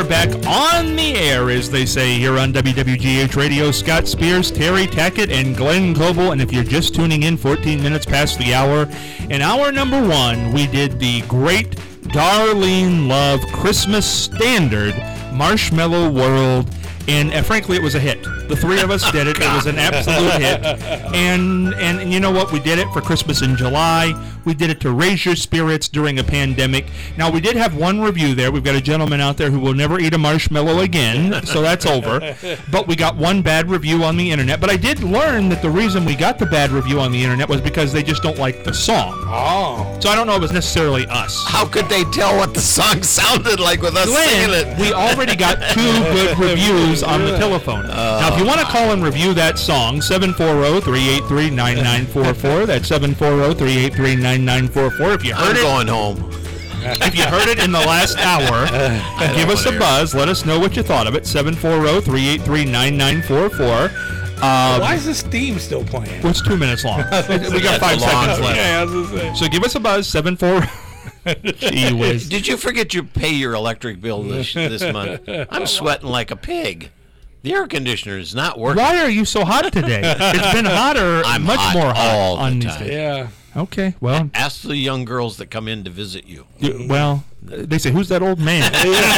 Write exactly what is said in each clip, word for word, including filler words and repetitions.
are back on the air, as they say, here on W W G H Radio. Scott Spears, Terry Tackett, and Glenn Coble. And if you're just tuning in, fourteen minutes past the hour. In hour number one, we did the great Darlene Love Christmas standard, Marshmallow World. And uh, frankly, it was a hit. The three of us did it. It was an absolute hit. And, and and you know what? We did it for Christmas in July. We did it to raise your spirits during a pandemic. Now, we did have one review there. We've got a gentleman out there who will never eat a marshmallow again, so that's over. But we got one bad review on the internet. But I did learn that the reason we got the bad review on the internet was because they just don't like the song. Oh. So I don't know if it was necessarily us. How could they tell what the song sounded like with us Glenn, singing it? we already got two good reviews on the telephone. Uh, now, if you want to call and review that song, seven four zero, three eight three, nine nine four four. That's seven four zero, three eight three, nine nine four four. If you heard I'm it, going home. if you heard it in the last hour, give us a buzz. Let us know what you thought of it. seven four zero, three eight three, nine nine four four. Um, Why is this theme still playing? Well, it's two minutes long. We got five seconds left. Yeah, I was gonna say. So give us a buzz, seven four zero. Gee whiz. Did you forget you pay your electric bill this, this month? I'm sweating like a pig. The air conditioner is not working. Why are you so hot today? It's been hotter, I'm much hot more hot all on the these time. days. Yeah. Okay, well, Ask the young girls that come in to visit you. y- well, they say, "Who's that old man?"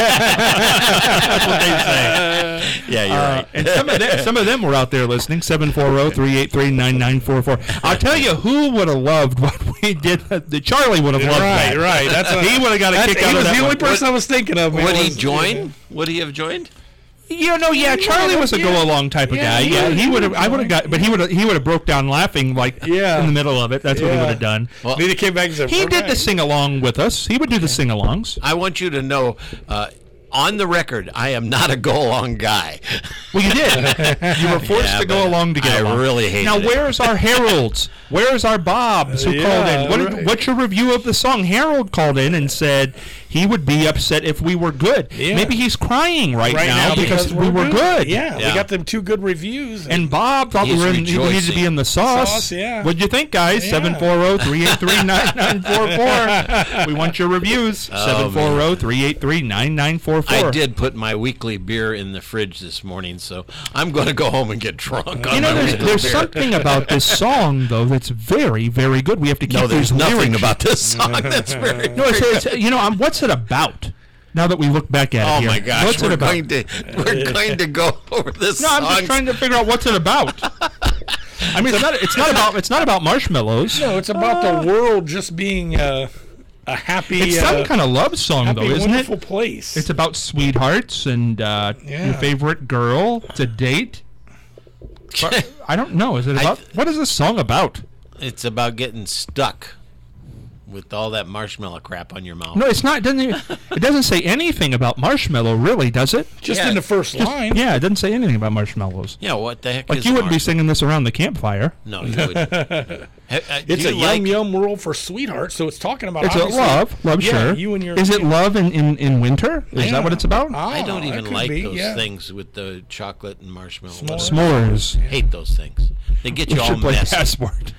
That's what they say. Yeah, you're Uh, right. and some of them, some of them were out there listening. seven four zero, three eight three, nine nine four four. I'll tell you who would have loved what we did. The Charlie would have loved Right, that. right. That's what, He would have got a that's, kick he out was of that the only one. person I was thinking of. Would he was- join? Would he have joined? You know, yeah, Charlie was a yeah. go along type of Yeah, guy. yeah, Yeah, he he would have. would've I would have got, but he would have. He would have broke down laughing like Yeah. in the middle of it. That's what he Yeah. would have done. Well, Then he came back and said, He "We're did the back." sing along with us. He would do the sing alongs. I want you to know, uh, on the record, I am not a go-along guy. Well, you did. You were forced Yeah, to go but along to get I along. really hated Now, it. where's our Heralds? Where's our Bobs who Yeah, called in? What did, right. what's your review of the song? Harold called in and said he would be upset if we were good. Yeah. Maybe he's crying right, right now, because, we were good. Yeah, Yeah. we got them two good reviews. And Bob thought we He's were in, he needed to rejoicing. be in the sauce. Sauce, yeah. What'd you think, guys? Yeah. seven four zero, three eight three, nine nine four four. We want your reviews. Oh, seven four zero, three eight three, nine nine four four. I did put my weekly beer in the fridge this morning, so I'm going to go home and get drunk on You know, my there's, weekly there's beer. something about this song, though, that's very, very good. We have to keep No, there's these nothing lyrics. about this song that's very. No, it's, it's, you know, um, what's it about? Now that we look back at it Oh here. my gosh, what's we're it about? going to we're going to go over this No, song. I'm just trying to figure out what's it about. I mean, it's not. It's not about. It's not about marshmallows. no, it's about the world just being uh, a happy, It's some uh, kind of love song, happy, though, isn't it? wonderful place. It's about sweethearts and uh, Yeah. your favorite girl. It's a date. But I don't know. Is it I about? th- What is this song about? It's about getting stuck with all that marshmallow crap on your mouth. No, it's not. It doesn't. Even, it doesn't say anything about marshmallow, really, does it? just Yeah. in the first line. Yeah, it doesn't say anything about marshmallows. Yeah, what the heck Like is you wouldn't be marshmallow? singing this around the campfire. No, you wouldn't. Ha- uh, do It's you a like, yum yum world for sweethearts, so it's talking about It's a obviously- love, love, yeah, sure. You and your Is it love in, in, in winter? Is Yeah. that what it's about? Ah, I don't that even could like be, those yeah. things with the chocolate and marshmallow. S'mores. whatever. S'mores. Hate those things. They get We you all should play messy. Passport.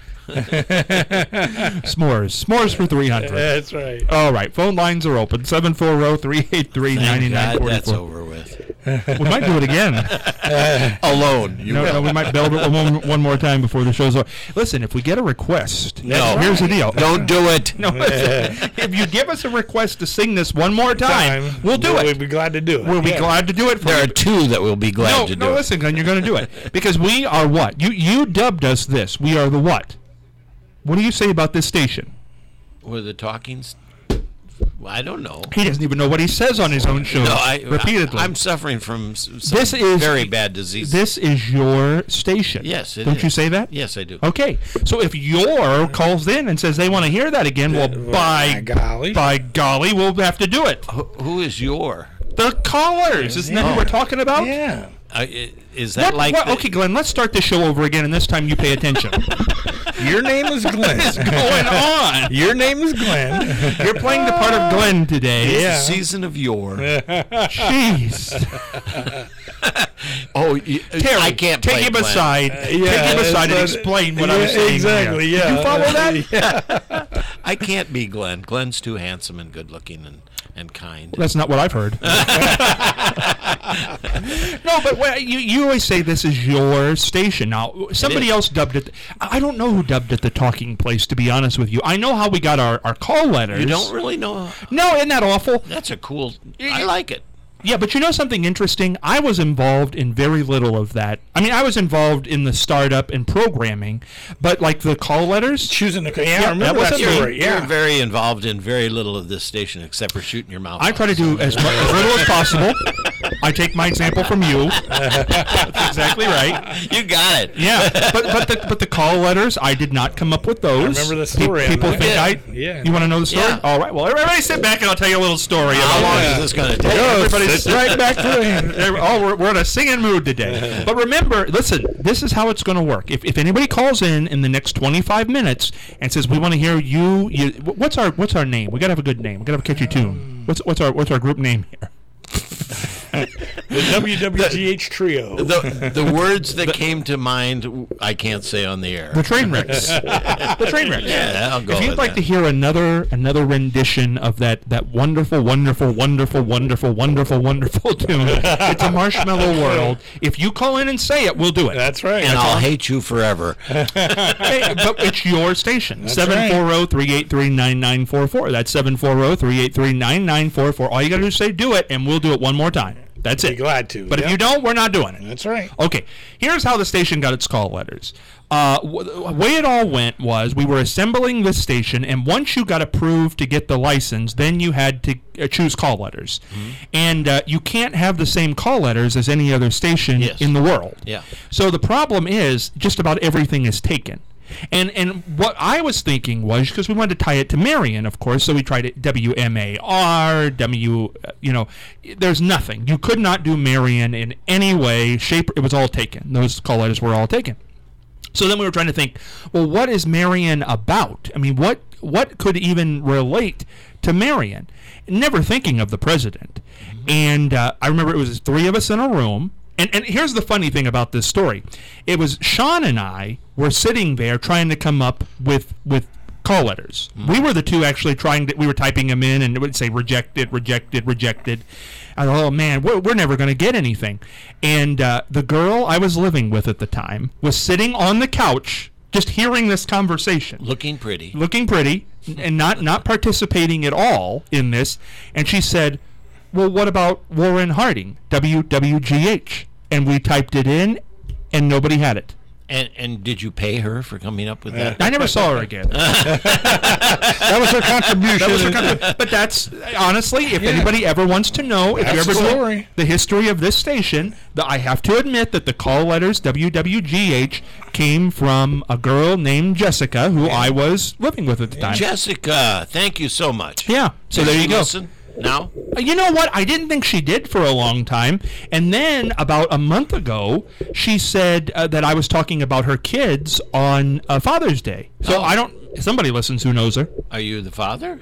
S'mores. S'mores for three hundred. That's right. All right. Phone lines are open. seven four zero, three eight three, nine Thank nine God four that's four. over with. We might do it again. Alone. You No, will. no, we might build it one, one more time before the show's over. Listen, if we get a request, No. here's the deal. Don't do it. No, listen, if you give us a request to sing this one more time, Time. we'll do We'll it. be glad to do it. We'll be Yeah. glad to do it for There are you. two that will be glad No, to do no, it. listen, Glenn, you're going to do it. Because we are what? You you dubbed us this. We are the what? What do you say about this station? Were the talkings? I don't know. He doesn't even know what he says on his own show No, I, repeatedly. I, am suffering from s- some This is- very bad disease. This is your station. Yes, it Don't is. you say that? Yes, I do. Okay. So if your calls in and says they want to hear that again, well, by, by golly. by golly, we'll have to do it. Who, who is your? The callers. Isn't that Yeah. what we're talking about? Yeah. Uh, i- is that What, like? what- the- okay, Glenn, let's start the show over again, and this time you pay attention. Your name is Glenn. What's going on? Your name is Glenn. You're playing the part of Glenn today. It's Yeah. the season of yore. Jeez. Oh, you, Terry, I can't take play him Glenn. aside. yeah, take him aside and that's- explain what I yeah, was saying. exactly, there. yeah. Did you follow that? I can't be Glenn. Glenn's too handsome and good looking and, and kind. That's not what I've heard. No, but what, you you always say this is your station. Now, somebody else dubbed it. I don't know who dubbed it the Talking Place, to be honest with you. I know how we got our, our call letters. You don't really know? No, isn't that awful? That's a cool... I like it. Yeah, but you know something interesting? I was involved in very little of that. I mean, I was involved in the startup and programming, but like the call letters... Choosing the... Yeah, Yeah, I remember that that wasn't me. story. You're Yeah. very involved in very little of this station except for shooting your mouth I off. try to do as, much, as little as possible. I take my example from you. That's exactly right. You got it. Yeah, but but the but the call letters, I did not come up with those. I remember the Pe- story on people that. think Yeah. I. Yeah. You want to know the story? Yeah. All right. Well, everybody sit back and I'll tell you a little story. How about- long yeah. is this going to take? Everybody's right back to the. Oh, we're, we're in a singing mood today. But remember, listen, this is how it's going to work. If, if anybody calls in in the next twenty-five minutes and says we want to hear you, you, what's our what's our name? We got to have a good name. We got to have a catchy tune. What's what's our what's our group name here? The W W G H Trio. The, the words that came to mind, I can't say on the air. The train wrecks. The train wrecks. Yeah, I'll go If you'd with like that. to hear another another rendition of that that wonderful, wonderful, wonderful, wonderful, wonderful, wonderful tune, it's a Marshmallow World. If you call in and say it, we'll do it. That's right. and I'll hate you forever. Hey, but it's your station. That's seven four zero, three eight three, nine nine four four. That's seven four zero, three eight three, nine nine four four. All you got to do is say do it, and we'll do it one more time. That's Be it. glad to. But if Yep. you don't, we're not doing it. That's right. Okay, here's how the station got its call letters. Uh, w- the way it all went was we were assembling this station, and once you got approved to get the license, then you had to uh, choose call letters. Mm-hmm. And uh, you can't have the same call letters as any other station Yes. in the world. Yeah. So the problem is just about everything is taken. And and what I was thinking was, because we wanted to tie it to Marion, of course, so we tried it W M A R, W, uh, you know, there's nothing. You could not do Marion in any way, shape, it was all taken. Those call letters were all taken. So then we were trying to think, well, what is Marion about? I mean, what what could even relate to Marion? Never thinking of the president. And uh, I remember it was three of us in a room. And, and here's the funny thing about this story. It was Sean and I were sitting there trying to come up with with call letters. We were the two actually trying to, we were typing them in and it would say rejected, rejected, rejected. I thought, oh man, we're, we're never going to get anything. And uh, the girl I was living with at the time was sitting on the couch just hearing this conversation. Looking pretty. Looking pretty and not, not participating at all in this. And she said, well, what about Warren Harding, W W G H? And we typed it in, and nobody had it. And and did you pay her for coming up with that? I never saw her again. That was her contribution. That was her contribution. But that's, honestly, if Yeah. anybody ever wants to know, if That's you ever the know story. the history of this station, the, I have to admit that the call letters W W G H came from a girl named Jessica, who I was living with at the time. Jessica, thank you so much. Yeah, so Does there she you go. Listen now? You know what? I didn't think she did for a long time. And then about a month ago, she said uh, that I was talking about her kids on uh, Father's Day. So Oh. I don't, somebody listens who knows her. Are you the father?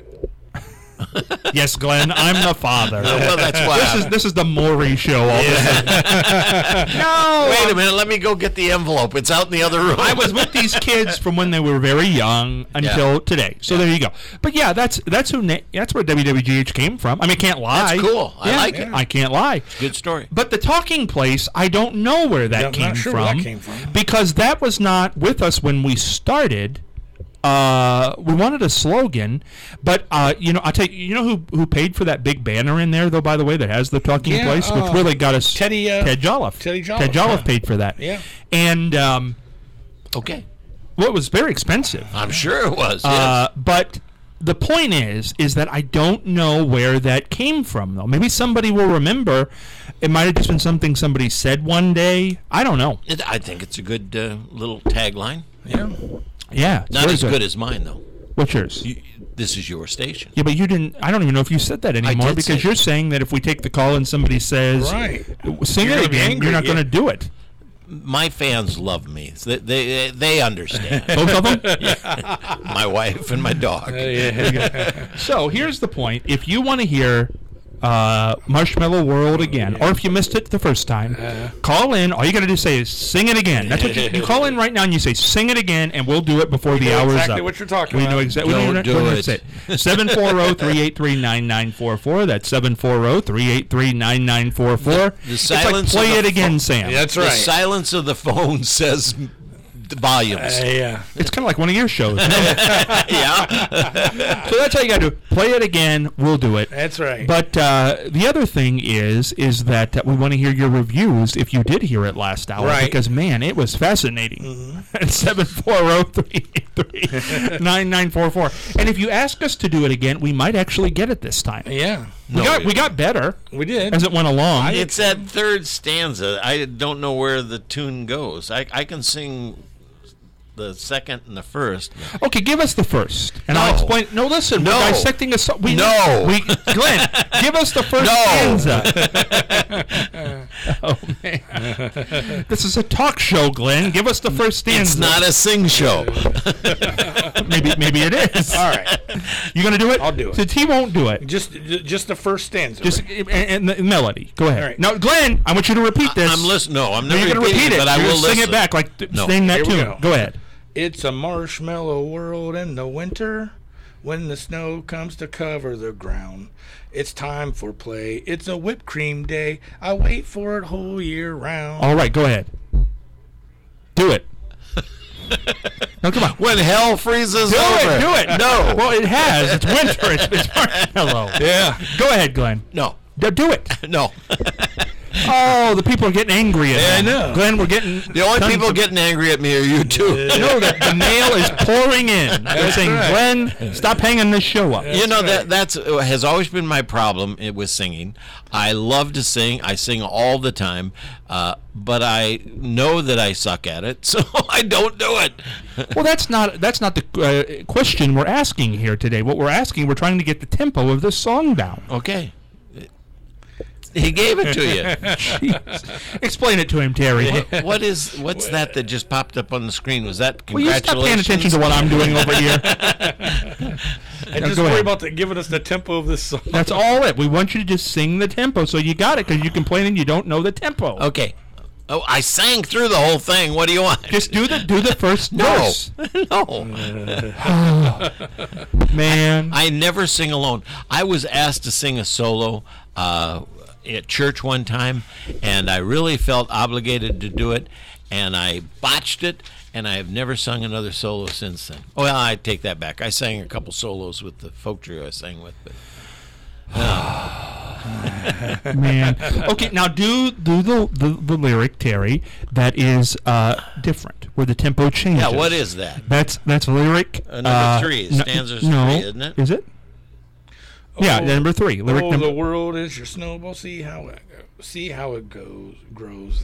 Yes, Glenn, I'm the father. Well, that's why. This is this is the Maury show. All of a sudden. No, Wait a minute. Let me go get the envelope. It's out in the other room. I was with these kids from when they were very young until Yeah. today. So there you go. But yeah, that's that's who na- that's where W W G H came from. I mean, I can't lie. That's cool. I Yeah, like it. I can't lie. Good story. But the Talking Place, I don't know where that Yeah, I'm came not sure from. where that came from. Because that was not with us when we started. Uh, we wanted a slogan, but uh, you know, I tell you, you know who who paid for that big banner in there, though. By the way, that has the Talking Yeah, Place, which uh, really got us Teddy, uh, Ted Jolliffe. Teddy Jolliffe, Ted Jolliffe yeah. paid for that. Yeah. And um, Okay. well, it was very expensive. I'm sure it was. Uh, Yes. but the point is, is that I don't know where that came from, though. Maybe somebody will remember. It might have just been something somebody said one day. I don't know. It, I think it's a good uh, little tagline. Yeah. Yeah, it's Not very as good as mine, though. What's yours? You, this is your station. Yeah, but you didn't. I don't even know if you said that anymore did because say you're saying that if we take the call and somebody says, Right. sing You're it gonna be again, angry, you're not yeah. going to do it. My fans love me. They they, they understand. Both of them? My wife and my dog. So here's the point. If you want to hear uh, Marshmallow World again, or if you missed it the first time, Uh, call in. All you got to do is say is sing it again. That's what you, you call in right now and you say sing it again, and we'll do it before the know hour's exactly up. what you're talking we about. know exactly. Don't we know, do we know it. say it. seven four zero, three eight three, nine nine four four. That's seven four zero, three eight three, nine nine four four. The It's like silence play of the it again, phone- Sam. That's The right. silence of the phone says the volumes. Uh, yeah. It's kind of like one of your shows. yeah. So that's how you got to do it. Play it again. We'll do it. That's right. But uh, the other thing is, is that uh, we want to hear your reviews if you did hear it last hour, Right. because man, it was fascinating. Mm-hmm. At seven four zero, three eight three, nine nine four four. And if you ask us to do it again, we might actually get it this time. yeah, We No, got we we got better we did. as it went along. It's that third stanza. I don't know where the tune goes. I, I can sing the second and the first. Okay, give us the first, and I'll No. explain. No, listen, No. we're dissecting a song. We, No. we Glenn, give us the first No. stanza. Oh man, this is a talk show, Glenn. Give us the first stanza. It's not a sing show. Maybe maybe it is. All right. You gonna do it? I'll do it. Since he won't do it. Just, j- just the first stanza. Just and, and the melody. Go ahead. All right. Now, Glenn, I want you to repeat this. I'm listening. No, I'm No, never you're gonna repeating repeat it, but I You're will gonna sing listen. it back like th- No. sing that Here we tune. go. Go ahead. It's a marshmallow world in the winter when the snow comes to cover the ground. It's time for play. It's a whipped cream day. I wait for it whole year round. All right, go ahead. Do it. No, come on. When hell freezes Do over. it. Do it. No. Well, it has. It's winter. It's, it's marshmallow. Yeah. Go ahead, Glenn. No. Do, do it. No. Oh, the people are getting angry at Yeah, I me. know. Glenn, we're getting The only tons people of- getting angry at me are you two. No, the, the mail is pouring in. They're That's saying, right. Glenn, stop hanging this show up. You know That's that that's uh, has always been my problem i- with singing. I love to sing. I sing all the time, uh, but I know that I suck at it, so I don't do it. Well, that's not that's not the uh, question we're asking here today. What we're asking, we're trying to get the tempo of this song down. Okay. He gave it to you. Jeez. Explain it to him, Terry. What, what is what's that that just popped up on the screen? Was that Will you stop paying congratulations? attention to what I'm doing over here? And Now, just go worry ahead. about the, giving us the tempo of this song. That's all it. We want you to just sing the tempo, so you got it, because you're complaining you don't know the tempo. Okay. Oh, I sang through the whole thing. What do you want? Just do the do the first no, verse, no. man. I never sing alone. I was asked to sing a solo uh, at church one time, and I really felt obligated to do it, and I botched it, and I have never sung another solo since then. Oh, well, I take that back. I sang a couple solos with the folk trio I sang with, but Man. Okay, now do do the, the the lyric, Terry, that is uh, different, where the tempo changes. yeah, what is that? That's that's lyric Uh, number uh, three. no- Stanza's no, three, isn't it? Is it? Yeah, Oh, number three. Lyric oh, number. the world is your snowball. See how it see how it goes grows.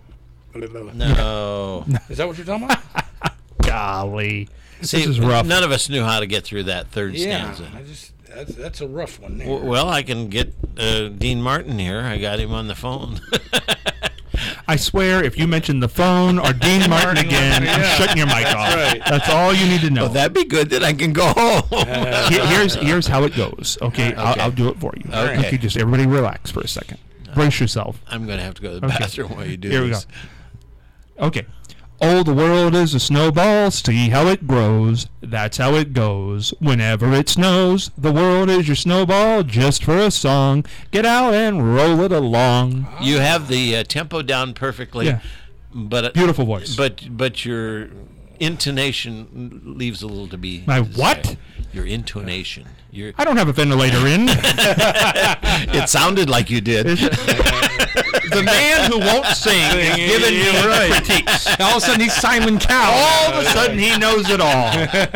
No. Is that what you're talking about? Golly, See, this is rough. None of us knew how to get through that third Yeah. stanza. I just that's that's a rough one there. W- Well, I can get uh, Dean Martin here. I got him on the phone. I swear, if you mention the phone or Dean Martin again, I'm Yeah. shutting your mic off. right. That's all you need to know. Well, that'd be good. Then I can go home. Here- here's here's how it goes. Okay, I'll, Okay. I'll do it for you. Okay. just everybody relax for a second. Brace yourself. I'm going to have to go to the Okay. bathroom while you do Here we this. go. Okay. Oh, the world is a snowball. See how it grows. That's how it goes. Whenever it snows, the world is your snowball. Just for a song, get out and roll it along. You have the uh, tempo down perfectly, Yeah. but Beautiful voice. But but your intonation leaves a little to be. My desired. what? Your intonation. Your I don't have a ventilator in. it sounded like you did. The man who won't sing is giving me critiques. All of a sudden he's Simon Cowell. All of a sudden, he knows it all.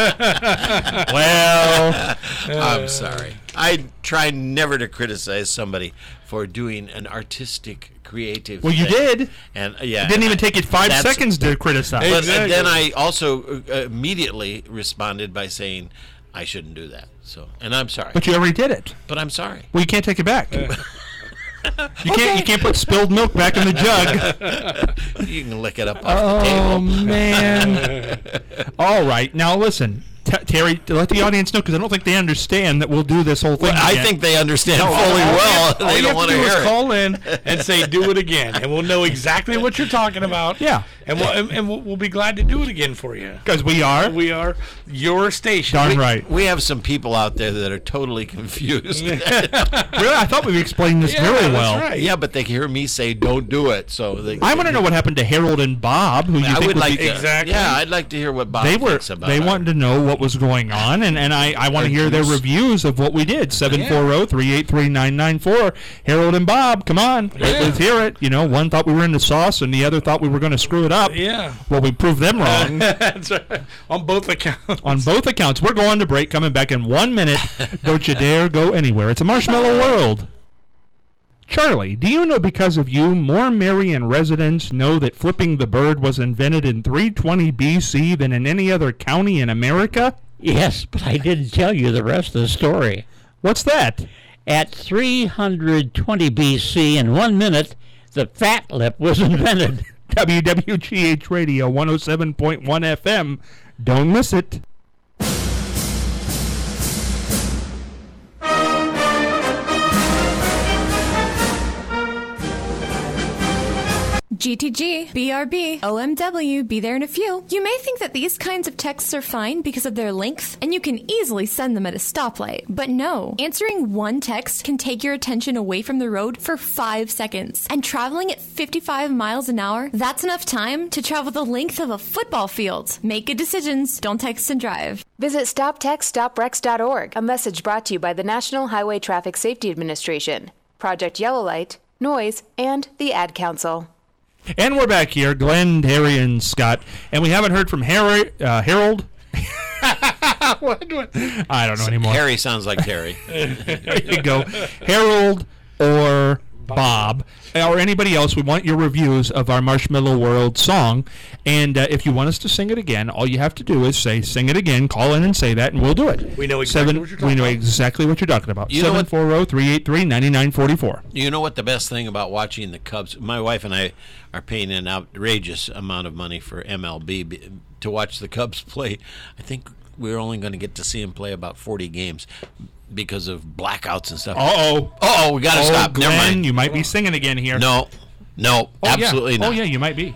Well, I'm sorry. I try never to criticize somebody for doing an artistic, creative. well, you thing. did. And uh, yeah, It didn't even take you five That's- seconds to criticize. But Exactly. then I also uh, immediately responded by saying I shouldn't do that. So, and I'm sorry. But you already did it. But I'm sorry. Well, you can't take it back. You can't. You can't put spilled milk back in the jug. You can lick it up off the Oh table. man! All right, now listen, T- Terry, to let the audience know, because I don't think they understand that we'll do this whole thing. Well, I again. think they understand No, fully all well. you have- all They you don't have want to to do hear is it. call in and say, do it again, and we'll know exactly what you're talking about. Yeah. And we'll, and, and we'll, we'll be glad to do it again for you. Because we are. We are your station. Darn We- right. We have some people out there that are totally confused. Really? I thought we explained this Yeah, very that's well. right. Yeah, but they hear me say, "Don't do it." So they. I want to know what happened to Harold and Bob, who you I think would like be, to. Exactly. Yeah, I'd like to hear what Bob they were thinks about they it. wanted to know what was going on, and, and I, I want to hear their reviews of what we did. seven four zero, three eight three, nine nine four. Harold and Bob, come on. Yeah. Let's hear it. You know, one thought we were in the sauce, and the other thought we were going to screw it up. Yeah. Well, we proved them wrong. That's right. On both accounts. On both accounts. We're going to break, coming back in one minute. Don't you dare go anywhere. It's a Marshmallow World. Charlie, do you know because of you, more Marion residents know that flipping the bird was invented in three twenty B C than in any other county in America? Yes, but I didn't tell you the rest of the story. What's that? At three hundred twenty B C, in one minute, the fat lip was invented. W W G H Radio one oh seven point one F M. Don't miss it. G T G, B R B, O M W, be there in a few. You may think that these kinds of texts are fine because of their length, and you can easily send them at a stoplight. But no, answering one text can take your attention away from the road for five seconds. And traveling at fifty-five miles an hour, that's enough time to travel the length of a football field. Make good decisions, don't text and drive. Visit stop text stop wrecks dot org, a message brought to you by the National Highway Traffic Safety Administration, Project Yellow Light, Noise, and the Ad Council. And we're back here, Glenn, Terry, and Scott. And we haven't heard from Harry, uh, Harold. What- what- I don't know anymore. Harry sounds like Terry. There you go. Harold or Bob or anybody else. We want your reviews of our Marshmallow World song. And uh, if you want us to sing it again, all you have to do is say, sing it again, call in and say that, and we'll do it. We know exactly Seven, what you're talking We know about. exactly what you're talking about. You know what- seven four zero, three eight three, nine nine four four. You know what the best thing about watching the Cubs? My wife and I are paying an outrageous amount of money for M L B b- to watch the Cubs play. I think we're only going to get to see them play about forty games because of blackouts and stuff. Uh-oh. Oh, we got to Oh, stop. Glenn, Never mind. you might be singing again here. No, no, Oh, yeah. absolutely not. Oh, yeah, you might be.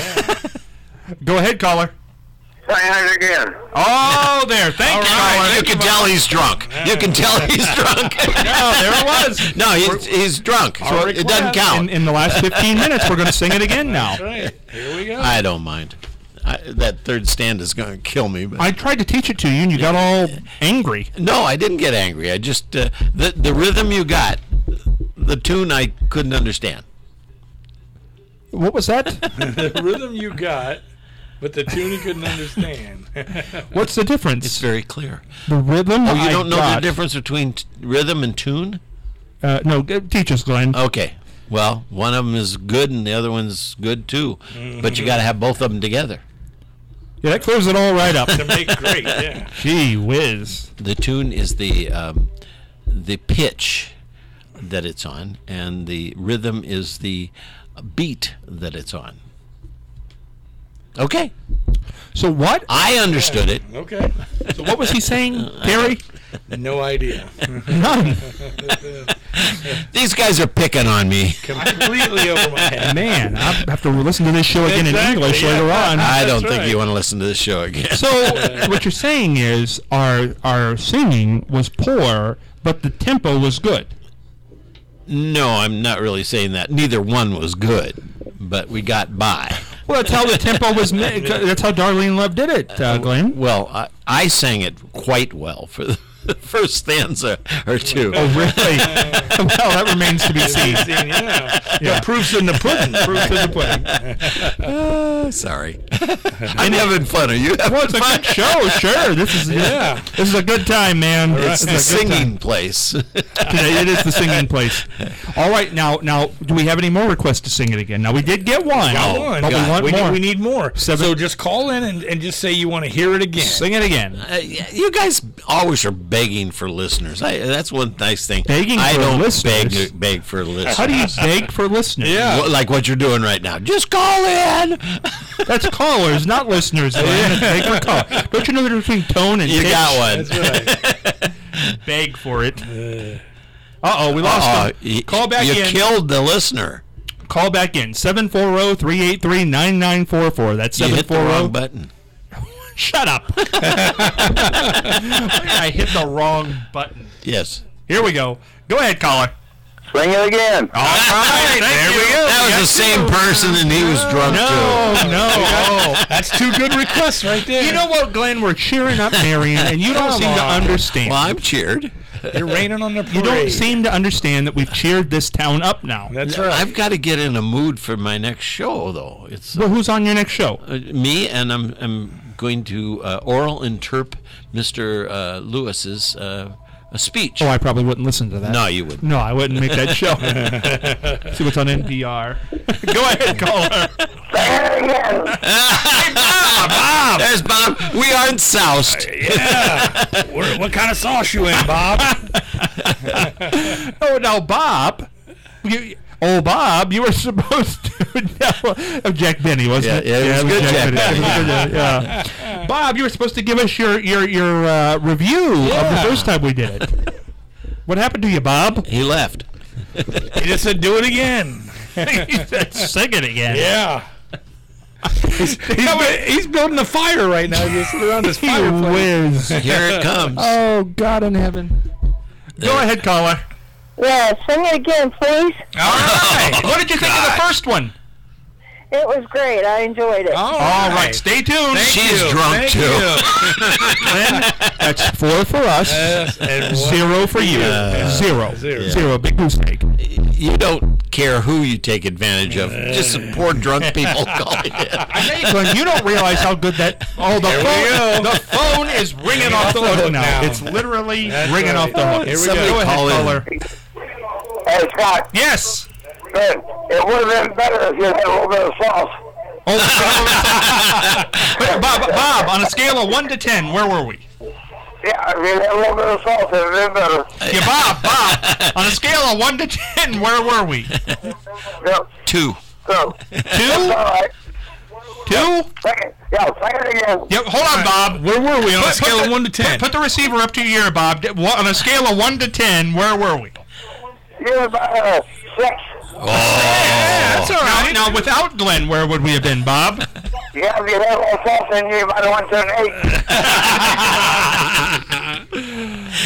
Go ahead, caller. Try it again. Oh, there. Thank you, All caller. right, you can tell he's drunk. You can tell he's drunk. No, there it was. No, he's, he's drunk, so Our it doesn't request. count. In, in the last fifteen minutes, we're going to sing it again now. That's right. Here we go. I don't mind. I, that third stand is going to kill me. But I tried to teach it to you, and you got all angry. no, I didn't get angry. I just uh, the the rhythm you got, the tune I couldn't understand. What was that? The rhythm you got, but the tune you couldn't understand. What's the difference? It's very clear. the rhythm. Oh, you I don't know got, the difference between t- rhythm and tune? Uh, no, g- teach us, Glenn. Okay. Well, one of them is good and the other one's good too, but you got to have both of them together. Yeah, that clears it all right up. To make great, yeah. Gee whiz. The tune is the um, the pitch that it's on, and the rhythm is the beat that it's on. Okay, So what? I understood it. Okay. So what was he saying, Terry? No idea. None. These guys are picking on me. Completely over my head. Man, I have to listen to this show again in Exactly, English yeah. later on. I don't That's think right. you want to listen to this show again. So what you're saying is our our singing was poor, but the tempo was good. No, I'm not really saying that. Neither one was good, but we got by. Well, that's how the tempo was made. That's how Darlene Love did it, uh, Glenn. Well, I, I sang it quite well for the first stanza or two. Oh, really? Well, that remains to be seen. Seen, yeah. Yeah. The proof's in the pudding. Proof in the pudding. Uh, sorry. I'm having fun. Are you having Well, it's a fun? good show, sure. This is Yeah. This is a good time, man. It's This the is a good time. singing place. Today it is the singing place. All right, now, now, do we have any more requests to sing it again? Now we did get one, Got one. but we God, want we more. Need, we need more. Seven- So just call in and, and just say you want to hear it again. Sing it again. Uh, y- you guys always are begging for listeners. I, that's one nice thing. Begging I for don't listeners? beg beg for listeners. How do you beg for listeners? Yeah. Wh- like what you're doing right now? Just call in. That's callers, not listeners. Glenn. Beg for call. Don't you know the difference between tone and You pitch? got one. That's right. Beg for it. Uh oh, we lost Uh-oh, him. y- Call back you in. killed the listener. Call back in. seven four zero, three eight three, nine nine four four. That's You seven hit the four wrong zero. button. Shut up. I hit the wrong button. Yes. Here we go. Go ahead, caller. Swing it again. All right, there we go. That was the same person, and he was drunk No, too. no. Oh. That's two good requests right there. You know what, Glenn? We're cheering up Marion, and you don't Come seem to on. understand. Well, I'm cheered. You're raining on the parade. You don't seem to understand that we've cheered this town up now. That's right. I've got to get in a mood for my next show, though. It's Well, who's on your next show? uh, me, and I'm I'm going to uh, oral interp Mister Uh, Lewis's uh, a speech. Oh, I probably wouldn't listen to that. No, you wouldn't. No, I wouldn't make that show. See what's on N P R. Go ahead, caller. Swing it again. Bob, Bob. There's Bob. We aren't soused. Yeah. Where- what kind of sauce you in, Bob? Oh, now, Bob. You, oh, Bob, you were supposed to. No, oh, Jack Benny, wasn't Yeah, it? yeah, it was good, Jack Benny. Benny. It was good, yeah. Bob, you were supposed to give us your your your uh, review of the Yeah. first time we did it. What happened to you, Bob? He left. He just said, do it again. He said, sing it again. Yeah. He's, he's, bu- he's building a fire right now. He's sitting around his You fireplace. whiz. Here it comes. Oh, God in heaven. Go ahead, caller. Yeah, sing it again, please. All right. What did you think of the first one? It was great. I enjoyed it. All All right, stay tuned. She's drunk, Thank too. you. Glenn, that's four for us. Yes, and one- Zero for you. Uh, Zero. Zero. Zero. Big mistake. You don't care who you take advantage of. Just some poor drunk people calling in. I tell you, Glenn, you don't realize how good that. Oh, the Here we phone. go. The phone is ringing off the hook now. It's literally That's ringing right. off the hook. Here we Somebody Go ahead, call in. caller. Hey, Scott. Yes. Good. It would have been better if you had a little bit of sauce. Oh, But Bob, Bob, on a scale of one to ten, where were we? Yeah, if you had a little bit of sauce, it would have been better. Yeah, Bob, Bob, on a scale of one to ten, where were we? Yep. Two. So, Two? all right. Two? Second. Yeah, second again. Yep. Hold on, Bob. Where were we on a Put- scale put of the- one to ten? Put, put the receiver up to your ear, Bob. D- wha- On a scale of one to ten, where were we? You're about uh, six. Oh. That's all right. Now, now, without Glenn, where would we have been, Bob? Yeah, if you had a little sauce, then you might have went to an eight.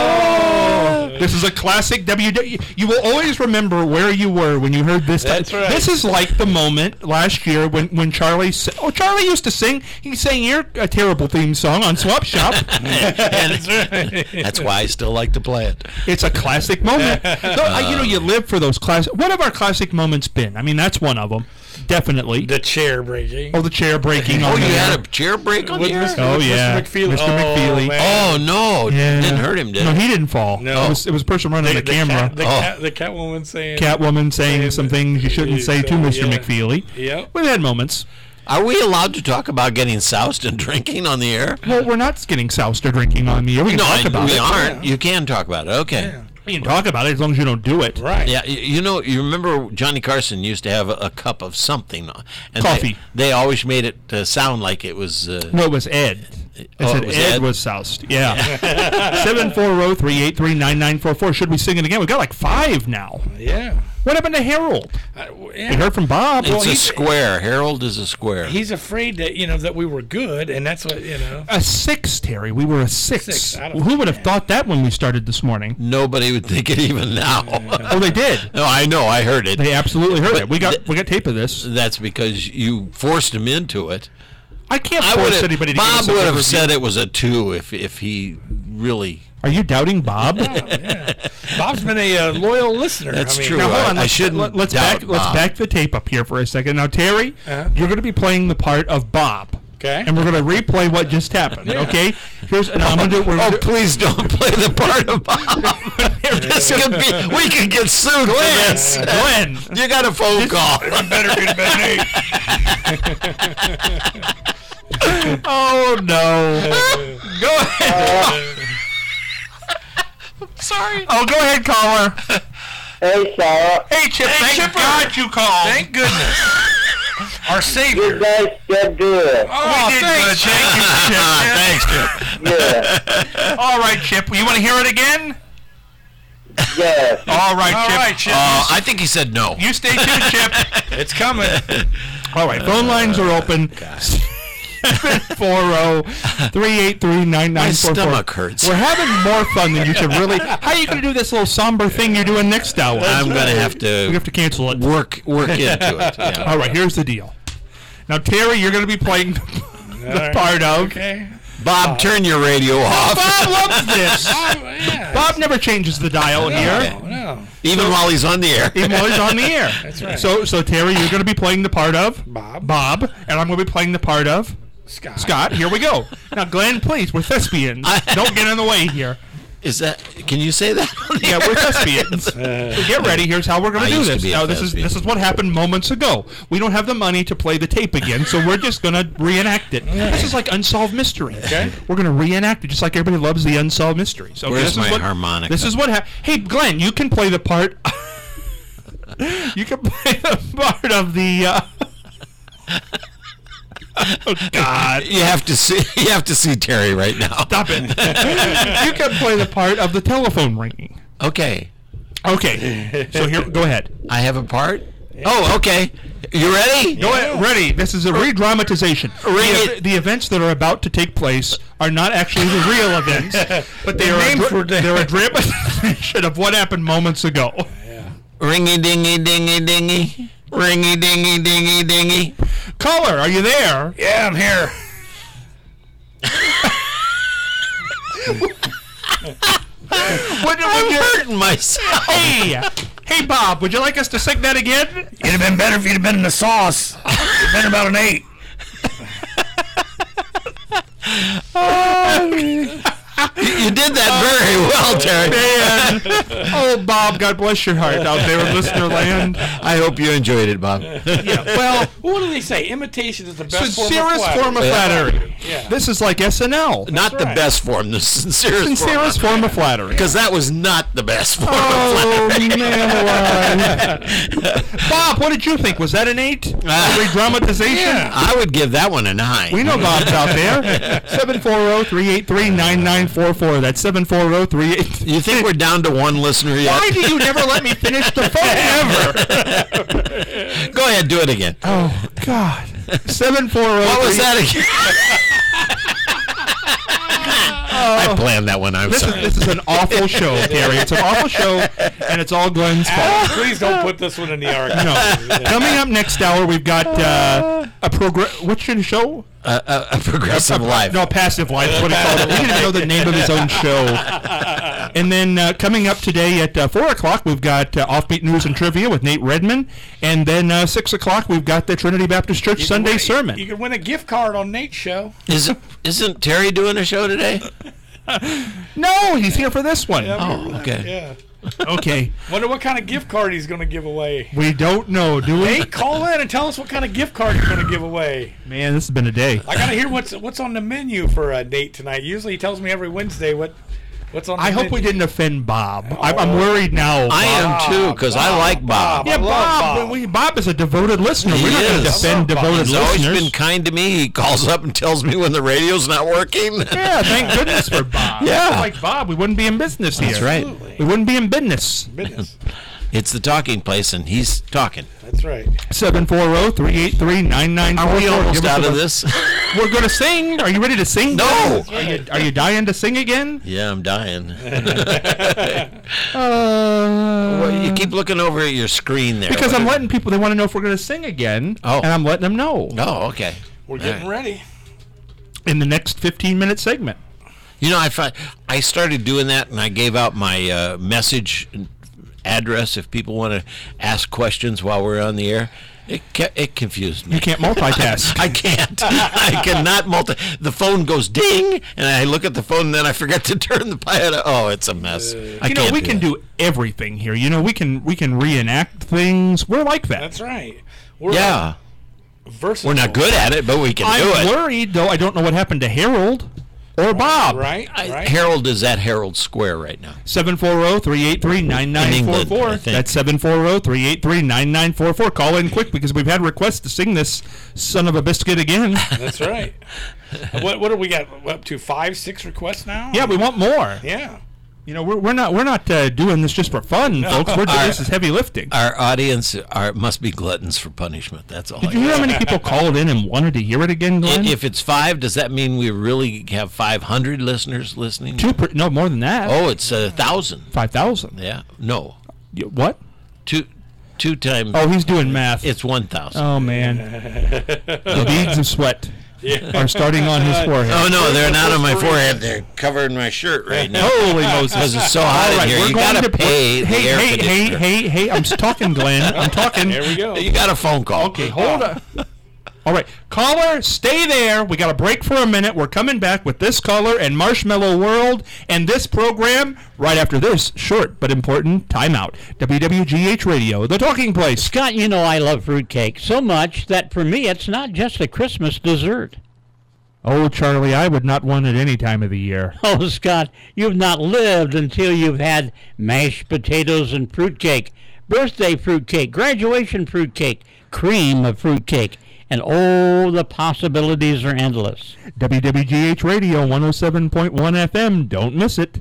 Oh, this is a classic W W. You will always remember where you were when you heard this. That's right. This is like the moment last year when when Charlie. sa- Oh, Charlie used to sing. He sang your a terrible theme song on Swap Shop. That's, that's why I still like to play it. It's a classic moment. No, I- you know, you live for those classic. What have our classic moments been? I mean, that's one of them, definitely. The chair breaking. Oh, the chair breaking Oh, on you the had air. a chair break on With the air? Mister Oh, with yeah. Mister McFeely. Mister Oh, McFeely. man. Oh, no. Yeah. Didn't hurt him, did No, it? he didn't fall. No. It was, it was a person running the, the camera. Cat, the, Oh. cat, the Catwoman saying. Catwoman saying some things you shouldn't say to So, Mister yeah. McFeely. Yep. We've had moments. Are we allowed to talk about getting soused and drinking on the air? Well, we're not getting soused or drinking on the air. We can No, talk I- about we it. aren't. You can talk about it. Okay. We can talk about it as long as you don't do it. Right. Yeah, y- you know, you remember Johnny Carson used to have a, a cup of something, uh, and Coffee. They, they always made it uh, sound like it was. Uh, No, it was Ed. It Oh, said it was Ed, Ed? was soused. Yeah. seven four zero, three eight three, nine nine four four. Should we sing it again? We've got like five now. Yeah. What happened to Harold? Uh, We yeah. heard from Bob. it's a he's- square. Harold is a square. He's afraid that you know that we were good, and that's what you know. A six, Terry. We were a six. Six out of Who would have ten. thought that when we started this morning? Nobody would think it even now. Oh, they did. No, I know. I heard it. They absolutely heard But it. We got th- we got tape of this. That's because you forced him into it. I can't I force would have. anybody to give Bob us a would good have review. said it was a two if if he really. Are you doubting Bob? Bob's been a uh, loyal listener. That's I mean, true. Now hold I- on. I Let's, shouldn't let, let's doubt back let's Bob. back the tape up here for a second. Now, Terry, Uh-huh. you're going to be playing the part of Bob. Okay. And we're going to replay what just happened. Okay. Here's and I'm going to do. We're Oh, gonna do- please don't play the part of Bob. this could be. We could get sued for this. Glenn. You got a phone call. better get been Oh no. Go ahead. Sorry. Oh, go ahead, caller. Hey, Sarah. Hey, Chip. Hey, thank Chipper. God you called. Thank goodness. Our You savior. guys did good. Oh, we did thanks, good. Thank you, Chip. Thanks, Chip. Yeah. All right, Chip. You want to hear it again? Yes. All right, All Chip. right, Chip. Uh, I think he said no. You stay tuned, Chip. It's coming. All right, phone lines are open. seven four zero, three eight three, nine nine four four. My stomach hurts. We're having more fun than you should really. How are you going to do this little somber thing you're doing next hour? I'm going to have We to have to cancel it. work work into it. Yeah. All right, here's the deal. Now, Terry, you're going to be playing the right. part of. Okay. Bob, turn your radio off. Bob loves this. Oh, yeah. Bob never changes the dial No, here, no. Even while he's on the air. even while he's on the air. That's right. So, so Terry, you're going to be playing the part of Bob. Bob, and I'm going to be playing the part of Scott. Scott. Here we go. Now, Glenn, please, we're thespians. Don't get in the way here. Is that? Can you say that? on the Yeah, air? we're thespians. So get ready. Here's how we're going I to do used to this. be a Now, this is thespian. this is what happened moments ago. We don't have the money to play the tape again, so we're just going to reenact it. This is like Unsolved Mystery. Okay. We're going to reenact it, just like everybody loves the Unsolved Mystery. So Where's this is my what, harmonica? This is what happened. Hey, Glenn, you can play the part. You can play the part of the. Uh, oh God! You have to see. You have to see Terry right now. Stop it. You can play the part of the telephone ringing. Okay. Okay. So here, go ahead. I have a part. Oh, okay. You ready? Go ahead. Ready. This is a re-dramatization. Ring The, it. the events that are about to take place are not actually the real events, but they They're are a, named dra- for the- they're a dramatization of what happened moments ago. Ringy dingy dingy dingy. Ringy dingy dingy dingy. Caller, are you there? Yeah, I'm here. Would, I'm would you, hurting myself. hey, hey, Bob, would you like us to sing that again? It'd have been better if you'd have been in the sauce. It'd been about an eight. You did that very well, Terry. Man. Oh, Bob, God bless your heart out there in listener land. I hope you enjoyed it, Bob. Yeah, well, What do they say? Imitation is the best sincerest form form of of flattery. flattery. Yeah. This is like S N L. Not the right. best form, the sincerest, Sincerest form. form of flattery. Because that was not the best form of Oh, flattery. man alive. Bob, what did you think? Was that an eight? Ah. Re-dramatization? Yeah. I would give that one a nine. We know Bob's out there. seven four zero, three eight three, nine nine four four. That's seven four zero, three eight three. You think we're down to one listener yet? Why do you never let me finish the phone ever? Go ahead, do it again. Oh, God. seven four zero. What was that again? I planned that one. I'm This is, sorry. this is an awful show, Terry. It's an awful show, and it's all Glenn's fault. Please don't put this one in the archive. No. Coming up next hour, we've got uh, a program. What's your show? a, a, a progressive life. No, Passive Life. What he called it. He didn't even know the name of his own show. And then uh, coming up today at uh, four o'clock, we've got uh, Offbeat News and Trivia with Nate Redman. And then uh, six o'clock, we've got the Trinity Baptist Church You can Sunday win- sermon. You can win a gift card on Nate's show. Is it, isn't Terry doing a show today? No, he's here for this one. Oh, okay. Yeah. Okay. Wonder what kind of gift card he's going to give away. We don't know, do we? Nate, call in and tell us what kind of gift card you're going to give away. Man, this has been a day. I got to hear what's what's on the menu for a date tonight. Usually he tells me every Wednesday what what's on the I menu. hope we didn't offend Bob. I'm, I'm worried now. I am too, because I like Bob. Bob. Yeah, I love Bob. Bob. We, Bob is a devoted listener. He We're not going to is. defend I love Bob. devoted He's always listeners. been kind to me. He calls up and tells me when the radio's not working. Yeah, thank goodness for Bob. Yeah. If it was like Bob, we wouldn't be in business here. That's right. Absolutely. We wouldn't be in business. Business. It's the talking place, and he's talking. That's right. seven four zero, three eight three, nine nine four four. Are we almost out of this? We're going to sing. Are you ready to sing? No. Are you, are you dying to sing again? Yeah, I'm dying. Uh, Well, you keep looking over at your screen there. because What I'm are- letting people, they want to know if we're going to sing again. Oh. And I'm letting them know Oh, okay. We're getting All right. ready. in the next fifteen minute segment. You know, I fi- I started doing that, and I gave out my uh, message address if people want to ask questions while we're on the air. It ca- it confused me. You can't multitask. I can't. I cannot multi. The phone goes ding, and I look at the phone, and then I forget to turn the pilot. Oh, it's a mess. I you know, can't we do can that. do everything here. You know, we can we can reenact things. We're like that. That's right. We're Yeah, versatile. we're not good at it, but we can I'm do it. worried, though. I don't know what happened to Harold. or Bob. Right, I- right. Harold is at Herald Square right now. seven four zero, three eight three, nine nine four England, four. I think. That's seven four zero, three eight three, nine nine four four. Call in quick because we've had requests to sing this son of a biscuit again. That's right. what what do we got? Up to five, six requests now? Yeah, we want more. Yeah. You know, we're, we're not we're not uh, doing this just for fun, folks. We're doing this is heavy lifting. Our audience are must be gluttons for punishment. That's all. Did I you hear how got. many people called in and wanted to hear it again, Glenn? I- If it's five, does that mean we really have five hundred listeners listening? Two, per, no more than that. Oh, it's a thousand. Five thousand. Yeah. No. What? Two. Two times. Oh, he's doing math. It's one thousand. Oh man, the beads of sweat are starting on his forehead. Oh no, they're not on my forehead. They're covering my shirt right now. Holy Moses! Because it's so hot All in right, here. we're You going gotta to pay the hey, air hey, hey, conditioner. hey, hey! I'm s- talking, Glenn. I'm talking. There we go. You got a phone call. Okay, hold on. All right, caller, stay there. We got a break for a minute. We're coming back with this caller and Marshmallow World and this program right after this short but important timeout. W W G H Radio, the talking place. Scott, you know I love fruitcake so much that for me it's not just a Christmas dessert. Oh, Charlie, I would not want it any time of the year. Oh, Scott, you've not lived until you've had mashed potatoes and fruitcake, birthday fruitcake, graduation fruitcake, cream of fruitcake, and oh, the possibilities are endless. W W G H Radio, one oh seven point one F M. Don't miss it.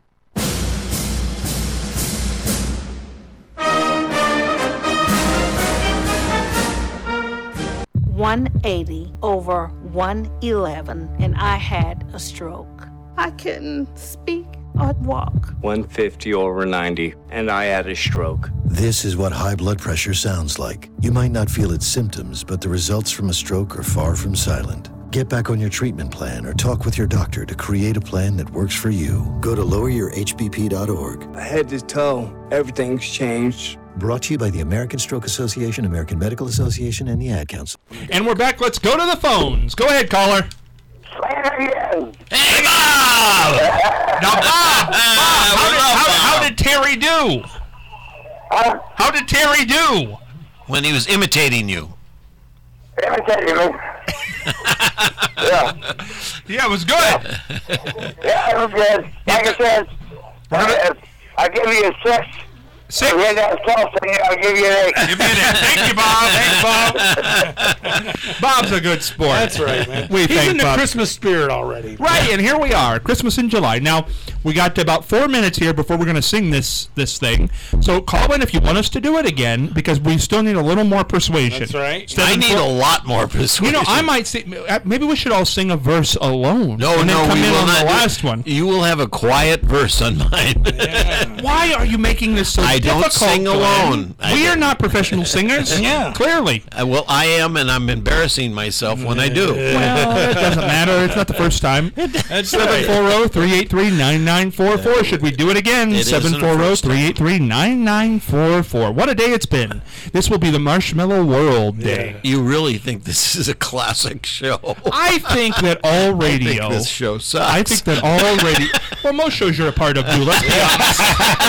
one eighty over one eleven, and I had a stroke. I couldn't speak or walk. one fifty over ninety, and I had a stroke. This is what high blood pressure sounds like. You might not feel its symptoms, but the results from a stroke are far from silent. Get back on your treatment plan or talk with your doctor to create a plan that works for you. Go to lower your h b p dot org. Head to toe, everything's changed. Brought to you by the American Stroke Association, American Medical Association, and the Ad Council. And we're back. Let's go to the phones. Go ahead, caller. Say it again. Hey, Bob! Now, Bob, Bob how, did, how, how did Terry do? Huh? How did Terry do? When he was imitating you. Imitating me. Yeah. Yeah, it was good. Yeah, it was good. Like I said, uh, I'll give you a six. Six. If you hit that close thing, I'll give you an eight. Give me an eight. Thank you, Bob. Thanks, Bob. Bob's a good sport. That's right, man. We He's thank in the Bob. Christmas spirit already. Right, and here we are, Christmas in July. Now, we got to about four minutes here before we're going to sing this this thing. So call in if you want us to do it again, because we still need a little more persuasion. That's right. I need a lot more persuasion. You know, I might say, maybe we should all sing a verse alone. No, and no, then come we in will on not. the do- last one. You will have a quiet verse on mine. Why are you making this so I don't difficult? sing Glenn? alone. I We are don't. not professional singers. Yeah. Clearly. Uh, well, I am, and I'm embarrassing myself when I do. Well, it doesn't matter. It's not the first time. That's seven four zero, three eight three, nine nine four four. Should we do it again? It isn't the seven four zero, first three eight three, nine nine four four. What a day it's been. This will be the Marshmallow World Day. You really think this is a classic show? I think that all radio. I think this show sucks. I think that all radio. Well, most shows you're a part of do. Let's be honest.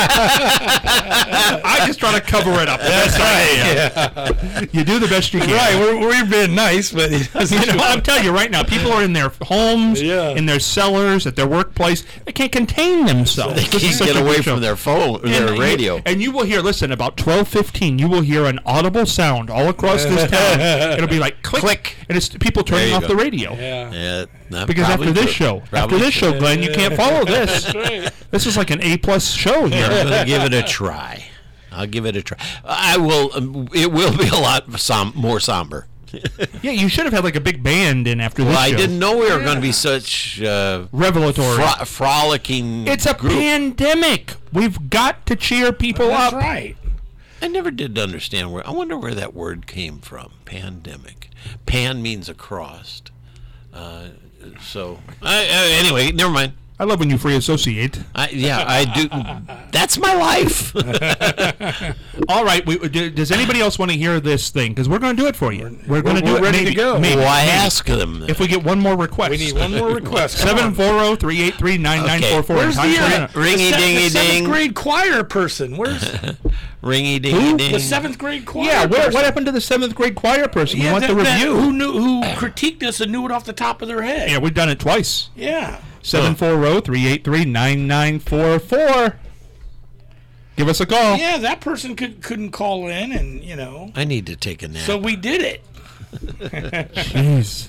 I just try to cover it up. That's right. Yeah. You do the best you can. Right, we're, we're being nice, but he doesn't You know, do I'm it. telling you right now, people are in their homes, Yeah. in their cellars, at their workplace. They can't contain themselves. They This is can't such get a away good show. from their phone, And their you- radio. And you will hear, listen, about twelve fifteen, you will hear an audible sound all across this town. It'll be like click, Click. and it's people There turning you off go. the radio. Yeah. Yeah, that Because probably after this true. show, after Probably this show, Glenn, you can't follow this. That's right. This is like an A plus show I'm here. going to give it a try. I'll give it a try. I will. Um, it will be a lot som- more somber. Yeah, you should have had like a big band in after this Well, I show. didn't know we were going to be such uh, Revelatory. fro- frolicking. It's a group. pandemic. We've got to cheer people That's up. right. I never did understand where. I wonder where that word came from. Pandemic. Pan means across. Uh, so I, uh, anyway, never mind. I love when you free associate. I, yeah, I do. That's my life. All right. We, do, does anybody else want to hear this thing? Because we're going to do it for you. We're going to do we're it. ready to maybe, go. Maybe, Why maybe. ask them? If we get one more request. We need one more request. Come seven on. four zero, three eight three, nine nine four four. Where's the, uh, Ringy the se- dingy the seventh ding. grade choir person? Where's Ringy dingy ding. the seventh grade choir Yeah, where, person? what happened to the seventh grade choir person? Yeah, we want that, the that- review. who knew who critiqued us and knew it off the top of their head. Yeah, we've done it twice. Yeah. seven four zero, three eight three, nine nine four four. Give us a call. Yeah, that person could, couldn't call in, and, you know. I need to take a nap. So we did it. Jeez.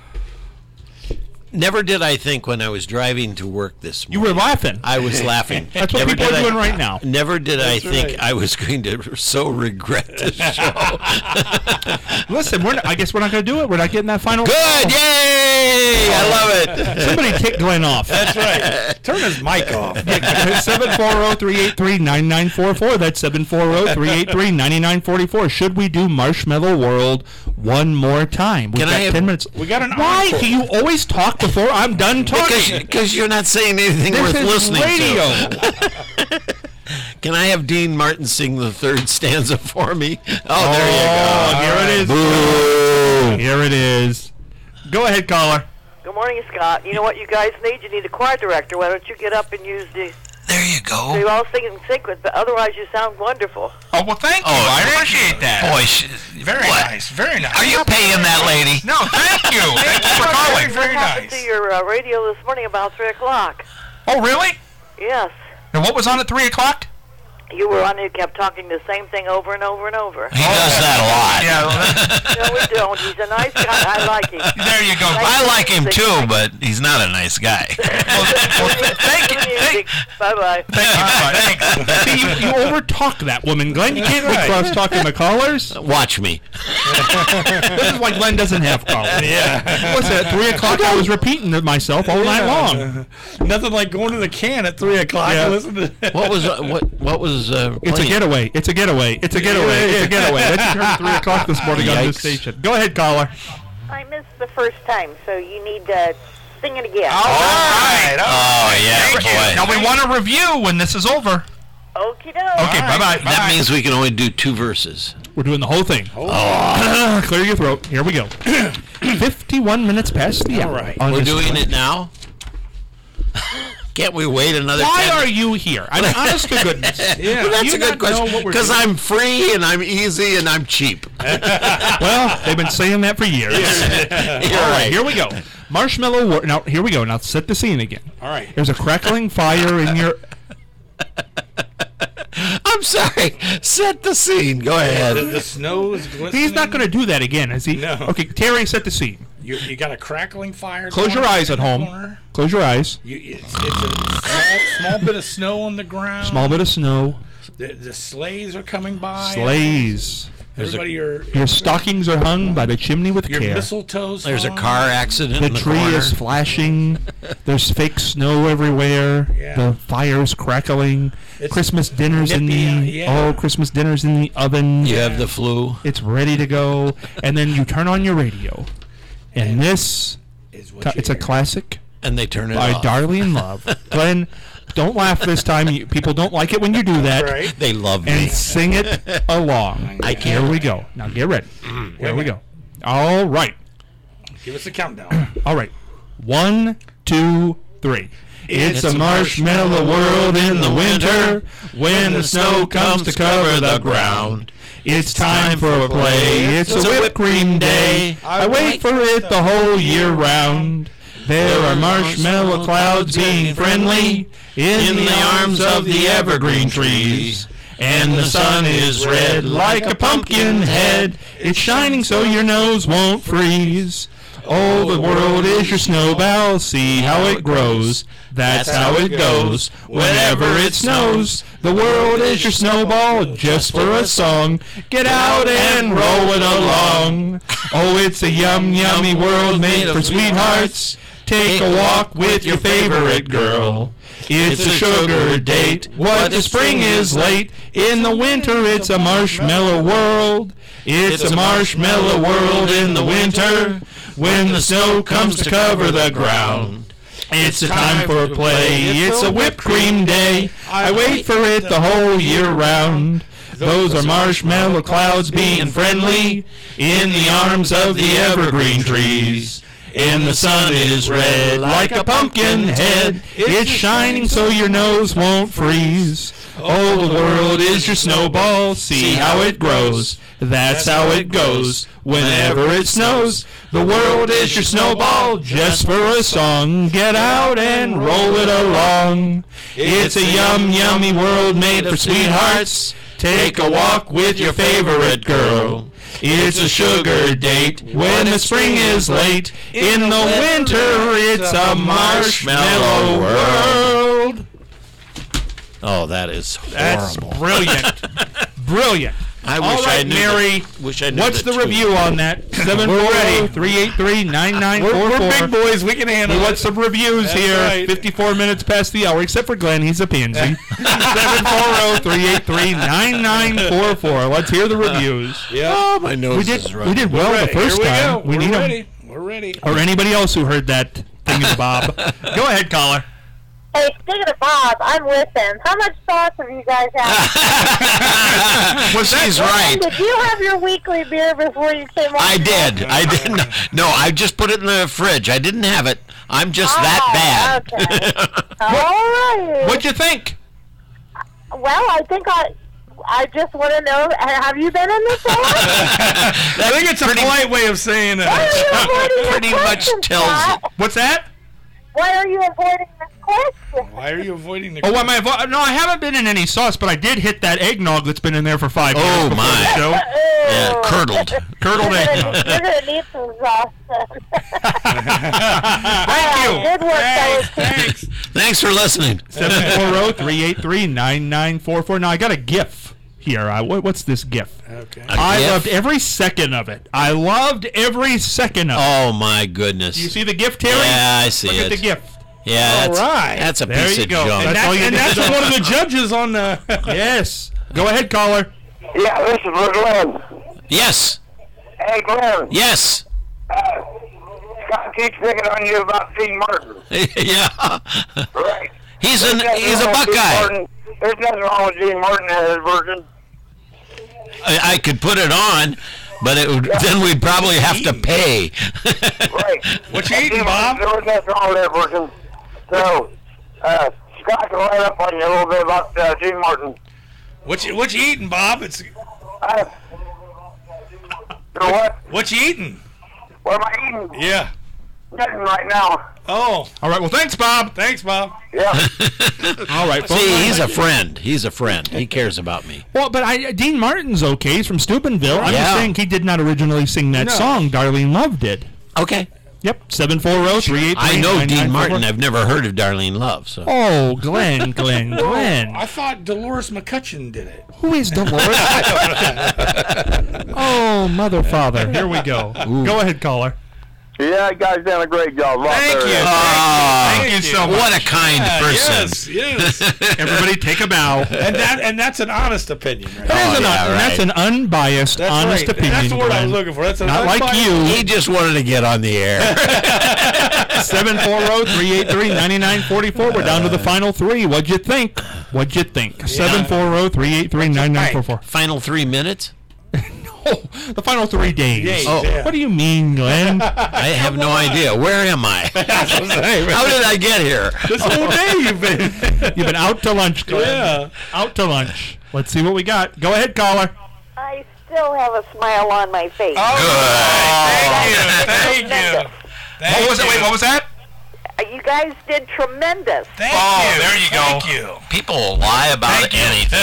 Never did I think when I was driving to work this morning. You were laughing. I was laughing. That's what Never people did are I- doing right now. Never did I That's think right. I was going to so regret this show. Listen, we're not, I guess we're not going to do it. We're not getting that final Good! call. Yay! I love it. Somebody kick Glenn off. That's right. Turn his mic off. seven four zero, three eight three, nine nine four four. That's seven four zero, three eight three, nine nine four four. Should we do Marshmallow World one more time? We've Can got I have- ten minutes. We got an Why encore. do you always talk before I'm done talking? Because you're not saying anything This worth is listening radio. to. Can I have Dean Martin sing the third stanza for me? Oh, Oh, there you here it is. go. Boo. Here it is. Go ahead, caller. Good morning, Scott. You know what you guys need? You need a choir director. Why don't you get up and use the... There you go. You all sing in sequence, but otherwise you sound wonderful. Oh, well, thank you. I appreciate that. Boy, she, Very what? nice. Very nice. Are you paying that lady? No, thank you. Thank you for calling. Very I listened nice. to your uh, radio this morning about three o'clock. Oh, really? Yes. And what was on at three o'clock? You were on, you kept talking the same thing over and over and over. He does that a lot. Yeah. No, we don't. He's a nice guy. I like him. There you go. I like him too, but he's not a nice guy. Thank you. Bye-bye. Thank you. Thanks. See, you, you overtalk that woman, Glenn. You can't be Right. cross-talking the callers. Watch me. This is why Glenn doesn't have callers. Yeah. What's that? Three o'clock. I was repeating it myself all night long. Nothing like going to the can at three o'clock Yeah. and listen to What was uh, what what was uh, It's a playing? getaway. It's a getaway. It's a getaway. It's a getaway. That just heard at three o'clock this morning on this Yikes. station. Go ahead, caller. I missed the first time, so you need to sing it again. All right. Oh, yeah, Thank you. boy. Now, we want a review when this is over. Okie doke. Okay, bye-bye. That means we can only do two verses. We're doing the whole thing. Oh. Clear your throat. Here we go. Fifty-one minutes past the hour. All right. on We're this doing one. it now. Can't we wait another? Why ten are you here? I mean, honest to goodness. Yeah. Well, that's You a good not know question. what we're Because doing? I'm free and I'm easy and I'm cheap. Well, they've been saying that for years. You're All right, right. here we go. Marshmallow War. Now, here we go. Now, set the scene again. All right. There's a crackling fire in your... I'm sorry. Set the scene. Go The, ahead. the snow is glistening. He's not going to do that again, is he? No. Okay, Terry, set the scene. You, you got a crackling fire. Close your going eyes in at the home. corner. Close your eyes. You, it's, it's a small, small bit of snow on the ground. Small bit of snow. The, the sleighs are coming by. Sleighs. Everybody, your Your stockings are hung by the chimney with your care. mistletoe's There's a hung. car accident The in the tree corner. is flashing. There's fake snow everywhere. Yeah. The fire's crackling. It's Christmas dinner's in the nippy, yeah. oh, Christmas dinner's in the oven. You have the flu. It's ready to go, and then you turn on your radio, and, And this is what co- you it's a hear. classic And they turn it by off. Darlene Love. Glenn, don't laugh this time. You, people don't like it when you do that. Right. They love me. And sing it along. I Here can't. we go. Now get ready. Mm. Here we go. All right. Give us a countdown. All right. One, two, three. It's a marshmallow world in the winter when the snow comes to cover the ground. It's time for play. It's a whipped cream day. I wait for it the whole year round. There are marshmallow clouds being friendly in the arms of the evergreen trees. And the sun is red like a pumpkin head. It's shining so your nose won't freeze. Oh, the world is your snowball, see how it grows. That's how it goes. Whenever it snows, the world is your snowball, just for a song. Get out and roll it along. Oh, it's a yum, yummy world made for sweethearts. Take a walk with your favorite girl. It's a sugar date. What the spring is late. In the winter, it's a marshmallow world. It's a marshmallow world in the winter when the snow comes to cover the ground. It's a time for play. It's a whipped cream day. I wait for it the whole year round. Those are marshmallow clouds being friendly in the arms of the evergreen trees. And the sun is red like a pumpkin head. It's shining so your nose won't freeze. Oh, the world is your snowball, see how it grows. That's how it goes whenever it snows. The world is your snowball, just for a song. Get out and roll it along. It's a yum, yummy world made for sweethearts. Take a walk with your favorite girl. It's a sugar date when the spring is late. In the winter, it's a marshmallow world. Oh, that is horrible. That's brilliant. Brilliant. I All wish right, I knew Mary. the- wish I knew What's the the review on that? seven four zero, three eight three, nine nine four four. We're, we're big boys. We can handle We it. want some reviews That's here. right. fifty-four minutes past the hour, except for Glenn. He's a pansy. seven four zero, three eight three, nine nine four four. Let's hear the reviews. Yeah. Oh, my nose We did, is we running. did well the Ready. first Here we time. go. We We're need 'em. ready. We're ready. Or anybody else who heard that thing of Bob. Go ahead, caller. Hey, speaking of Bob, I'm with him. How much sauce have you guys had? Well, she's Well, right. Did you have your weekly beer before you came on? I did. I didn't. No, I just put it in the fridge. I didn't have it. I'm just that bad. Okay. All right. What'd you think? Well, I think I. I just want to know, have you been in this one? I think it's a polite way of saying Why are you that. avoiding Pretty this much question, tells Scott? it. What's that? Why are you avoiding this question? Why are you avoiding the? Oh, am I avo- no, I haven't been in any sauce, but I did hit that eggnog that's been in there for five Oh, years. before my. the show. Yeah, curdled. Curdled You're eggnog. gonna, you're gonna need some sauce. Thank you. Good work, fellas. Thanks. Thanks for listening. seven four zero, three eight three, nine nine four four. Now, I got a GIF here. I, what, what's this GIF? Okay. I GIF? loved every second of it. I loved every second of it. Oh, my goodness. Do you see the GIF, Terry? Yeah, I see Look it. at the GIF. Yeah, that's, All right. that's a There piece you of go. junk. And And all that's, you and did that's is- one of the judges on the. Yes. Go ahead, caller. Yeah, this is for Glenn. Yes. Hey, Glenn. Yes. Uh, Scott keeps picking on you about Dean Martin. Yeah. Right. He's an There's he's a nothing wrong with Dean Buckeye. Martin. There's nothing wrong with Dean Martin and his version. I, I could put it on, but it would, then we'd probably have to pay. Right. What you eating, Bob? There was nothing wrong with that version. So, uh, Scott can write up on you a little bit about uh, Dean Martin. What you What you eating, Bob? It's Uh, you know what? what you eating? What am I eating? Yeah. Nothing right now. Oh. All right. Well, thanks, Bob. Thanks, Bob. Yeah. All right. folks. See, he's a friend. He's a friend. He cares about me. Well, but I, Dean Martin's okay. He's from Steubenville. I'm Yeah. just saying he did not originally sing that No. song. Darlene Love did. Okay. Yep. seven four zero, three eight three, I know nine nine Dean four four. Martin. I've never heard of Darlene Love. So. Oh, Glenn, Glenn, Glenn. I thought Dolores McCutcheon did it. Who is Dolores? Oh, mother, father. Here we go. Go ahead, caller. Yeah, you guys done a great job. Thank you. Oh, Thank you so much. what a kind Yeah, person. Yes, yes. Everybody take a bow. and that and that's an honest opinion, right? That is Oh, an, yeah, un- right. that's an unbiased, That's honest right. opinion. That's the word I Glenn. was looking for. That's a Not like unbiased- you. He just wanted to get on the air. seven four zero, three eight three, nine nine four four. We're down to the final three. What'd you think? What'd you think? seven four zero, three eight three, nine nine four four. Final three minutes? Oh, the final three days. Days, Oh. yeah. What do you mean, Glenn? I have no idea. Where am I? How did I get here? This whole day you've been. You've been out to lunch, Glenn. Yeah. Out to lunch. Let's see what we got. Go ahead, caller. I still have a smile on my face. Oh, thank you. Thank you. Thank What was it? you. Wait, what was that? You guys did tremendous. Thank Oh, you. there you go. Thank you. People will lie about anything.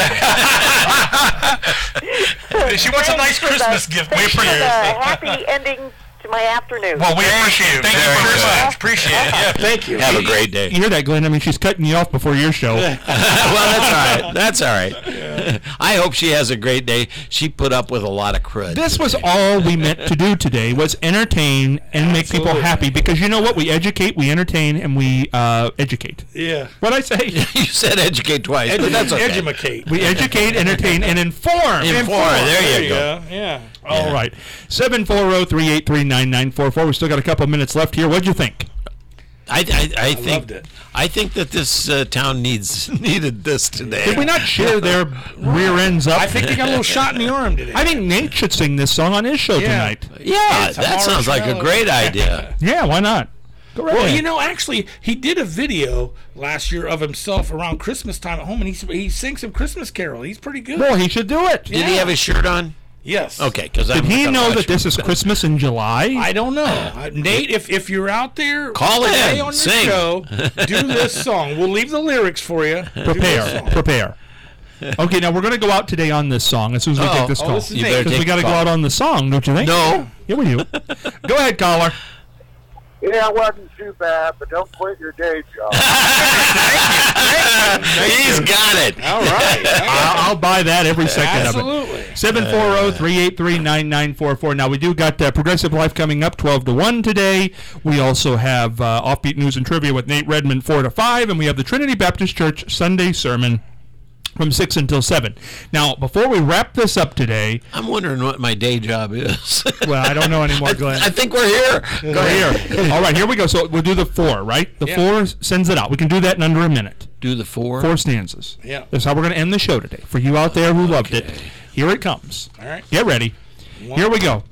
She wants a nice Christmas gift. We Thanks for appreciate the it. happy ending to my afternoon. Well, we appreciate it. Thank you very much. Appreciate it. Yeah. Thank you. Have a great day. You hear that, Glenn? I mean, she's cutting you off before your show. Well, that's all right. That's all right. I hope she has a great day. She put up with a lot of crud. This was all we meant to do today, was entertain and make people Absolutely. happy. Because you know what? We educate, we entertain, and we uh, educate. Yeah. What'd I say? You said educate twice, but that's okay. Edumacate. We educate, entertain, and inform. Inform. There you go. Yeah. All right. seven four zero, three eight three, nine nine four four. We still got a couple minutes left here. What'd you think? I, I, I think loved it. I think that this uh, town needs needed this today. Did we not cheer their rear ends up? I think they got a little shot in the arm today. I think Nate should sing this song on his show Yeah. tonight. Yeah, It's a that sounds like a marshmallow. great idea. Yeah, why not? Go right Well, ahead. you know, actually, he did a video last year of himself around Christmas time at home, and he he sings some Christmas carol. He's pretty good. Well, he should do it. Did he have his shirt on? Yes. Okay, because Did he know that this is Christmas in July? I don't know. Uh, Nate, if, if you're out there, Call it today in. on your Sing. show, do this song. We'll leave the lyrics for you. Do this Prepare. song. Prepare. Okay, now we're going to go out today on this song as soon as we Uh-oh. take this Oh, call. this is You Nate. better Because we take got to the go call. out on the song, don't you think? No. Yeah, we do. Go ahead, caller. Yeah, it wasn't too bad, but don't quit your day job. He's got it. All right. I'll, I'll buy that every second of it. Absolutely. seven four zero, three eight three, nine nine four four. Now, we do got uh, Progressive Life coming up twelve to one today. We also have uh, Offbeat News and Trivia with Nate Redmond four to five, and we have the Trinity Baptist Church Sunday Sermon from six until seven. Now, before we wrap this up today, I'm wondering what my day job is. well, I don't know anymore, Glenn. I think we're here. Go We're ahead. here. All right, here we go. So we'll do the four, right? The Yeah. four sends it out. We can do that in under a minute. Do the four. Four stanzas. Yeah. That's how we're going to end the show today. For you out there who loved it, here it comes. All right. Get ready. Here we go.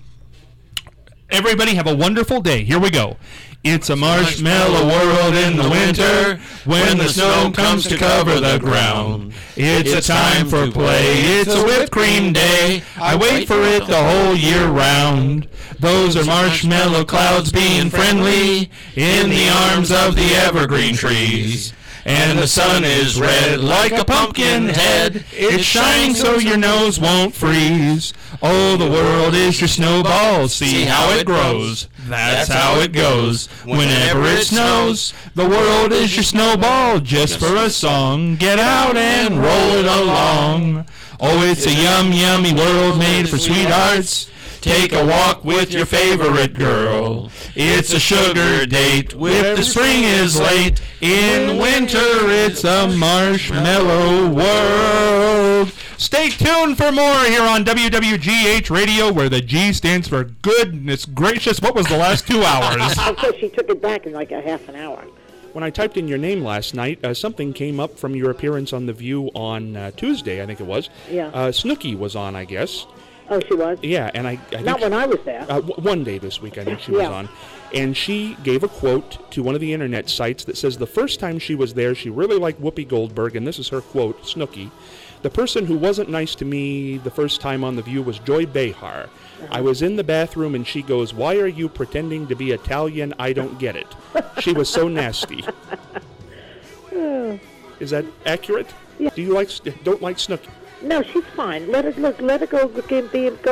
Everybody have a wonderful day. Here we go. It's a marshmallow world in the winter when the snow comes to cover the ground. It's a time for play. It's a whipped cream day. I wait for it the whole year round. Those are marshmallow clouds being friendly in the arms of the evergreen trees. And the sun is red like a pumpkin head. It's shining so your nose won't freeze. Oh, the world is your snowball. See how it grows. That's how it goes. Whenever it snows, the world is your snowball. Just for a song, get out and roll it along. Oh, it's a yum, yummy world made for sweethearts. Take a walk with your favorite girl. It's a sugar date. If the spring is late, in winter it's a marshmallow world. Stay tuned for more here on W W G H Radio, where the G stands for goodness gracious. What was the last two hours? Okay, she took it back in like a half an hour. When I typed in your name last night, uh, something came up from your appearance on The View on uh, Tuesday, I think it was. Yeah. Uh, Snooki was on, I guess. Oh, she was? Yeah, and I, I think Not when she- I was there. Uh, w- one day this week, I think she was Yeah. on. And she gave a quote to one of the internet sites that says the first time she was there, she really liked Whoopi Goldberg, and this is her quote, Snooki. The person who wasn't nice to me the first time on The View was Joy Behar. I was in the bathroom and she goes, "Why are you pretending to be Italian? I don't get it." She was so nasty. Oh. Is that accurate? Yeah. Do you like don't like Snooki? No, she's fine. Let her look. Let her go. Be, go